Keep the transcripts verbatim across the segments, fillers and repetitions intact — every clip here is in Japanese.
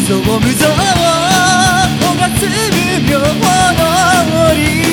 無造無造をがす無病の檻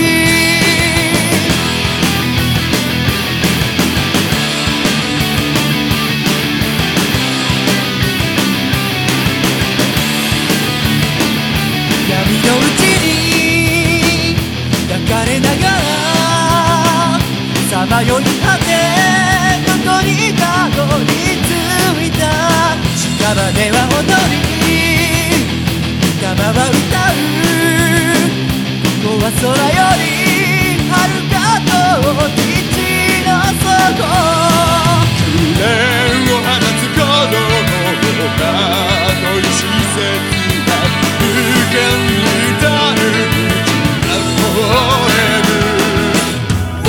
闇のうちに抱かれながらさまよい果てどこにたどり着いた屍は踊り仲間は歌うここは空より遥か遠き地の底苦練を放つ子供が遠い施設が無限に至る道が燃える我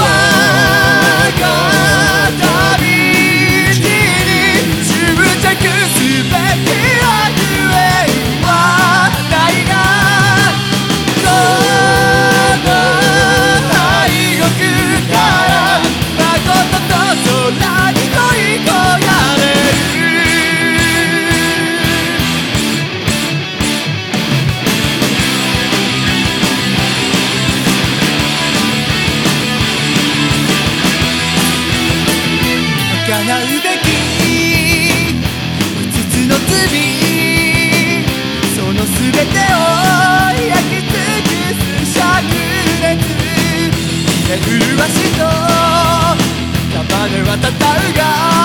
が旅路に執着すべき叶うべき五つの罪そのすべてを焼き尽くす灼熱で麗しと束ではたたうが